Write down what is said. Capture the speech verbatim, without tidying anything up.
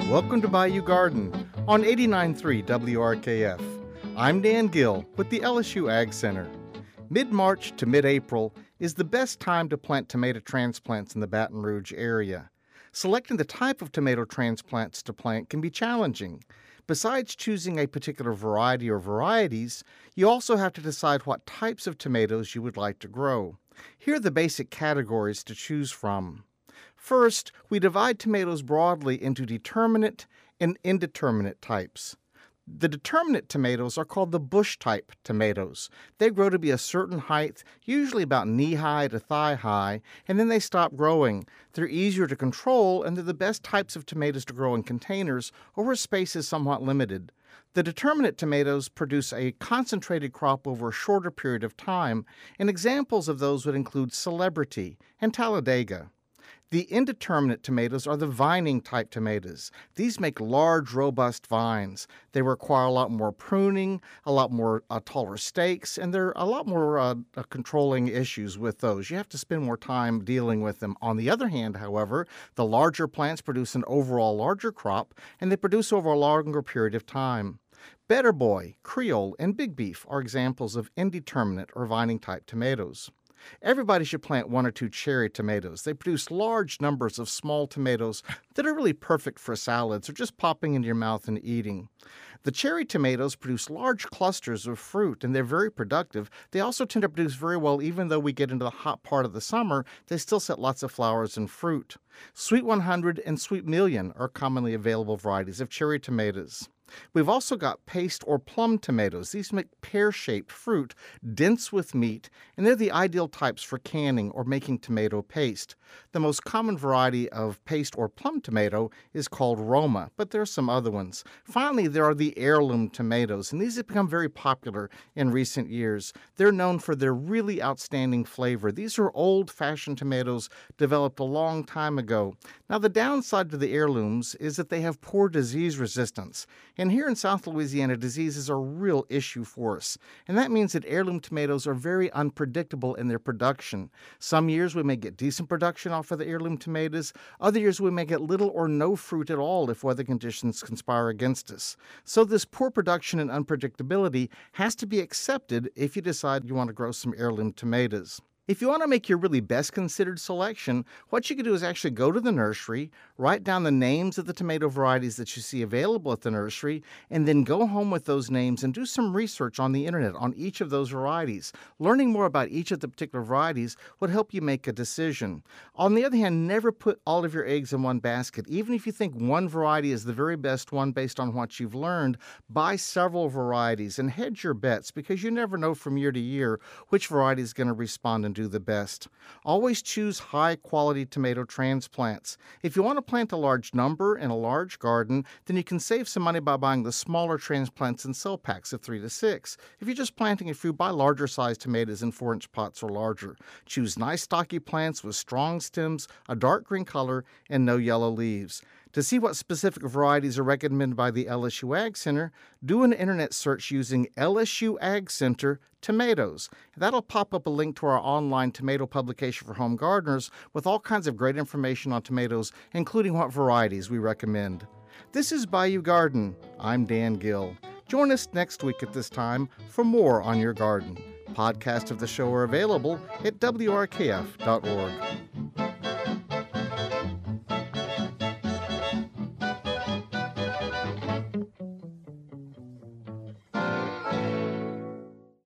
Welcome to Bayou Garden on eighty-nine point three W R K F. I'm Dan Gill with the L S U Ag Center. Mid-March to mid-April is the best time to plant tomato transplants in the Baton Rouge area. Selecting the type of tomato transplants to plant can be challenging. Besides choosing a particular variety or varieties, you also have to decide what types of tomatoes you would like to grow. Here are the basic categories to choose from. First, we divide tomatoes broadly into determinate and indeterminate types. The determinate tomatoes are called the bush-type tomatoes. They grow to be a certain height, usually about knee-high to thigh-high, and then they stop growing. They're easier to control, and they're the best types of tomatoes to grow in containers or where space is somewhat limited. The determinate tomatoes produce a concentrated crop over a shorter period of time, and examples of those would include Celebrity and Talladega. The indeterminate tomatoes are the vining-type tomatoes. These make large, robust vines. They require a lot more pruning, a lot more uh, taller stakes, and there are a lot more uh, uh, controlling issues with those. You have to spend more time dealing with them. On the other hand, however, the larger plants produce an overall larger crop, and they produce over a longer period of time. Better Boy, Creole, and Big Beef are examples of indeterminate or vining-type tomatoes. Everybody should plant one or two cherry tomatoes. They produce large numbers of small tomatoes that are really perfect for salads or just popping into your mouth and eating. The cherry tomatoes produce large clusters of fruit, and they're very productive. They also tend to produce very well even though we get into the hot part of the summer. They still set lots of flowers and fruit. Sweet one hundred and Sweet Million are commonly available varieties of cherry tomatoes. We've also got paste or plum tomatoes. These make pear-shaped fruit, dense with meat, and they're the ideal types for canning or making tomato paste. The most common variety of paste or plum tomato is called Roma, but there are some other ones. Finally, there are the heirloom tomatoes, and these have become very popular in recent years. They're known for their really outstanding flavor. These are old-fashioned tomatoes developed a long time ago. Now, the downside to the heirlooms is that they have poor disease resistance. And here in South Louisiana, disease is a real issue for us. And that means that heirloom tomatoes are very unpredictable in their production. Some years we may get decent production off of the heirloom tomatoes. Other years we may get little or no fruit at all if weather conditions conspire against us. So this poor production and unpredictability has to be accepted if you decide you want to grow some heirloom tomatoes. If you want to make your really best considered selection, what you can do is actually go to the nursery, write down the names of the tomato varieties that you see available at the nursery, and then go home with those names and do some research on the internet on each of those varieties. Learning more about each of the particular varieties would help you make a decision. On the other hand, never put all of your eggs in one basket. Even if you think one variety is the very best one based on what you've learned, buy several varieties and hedge your bets because you never know from year to year which variety is going to respond and do the best. Always choose high-quality tomato transplants. If you want to plant a large number in a large garden, then you can save some money by buying the smaller transplants in cell packs of three to six. If you're just planting a few, buy larger-sized tomatoes in four-inch pots or larger. Choose nice, stocky plants with strong stems, a dark green color, and no yellow leaves. To see what specific varieties are recommended by the L S U Ag Center, do an internet search using L S U Ag Center tomatoes. That'll pop up a link to our online tomato publication for home gardeners with all kinds of great information on tomatoes, including what varieties we recommend. This is Bayou Garden. I'm Dan Gill. Join us next week at this time for more on your garden. Podcasts of the show are available at W R K F dot org.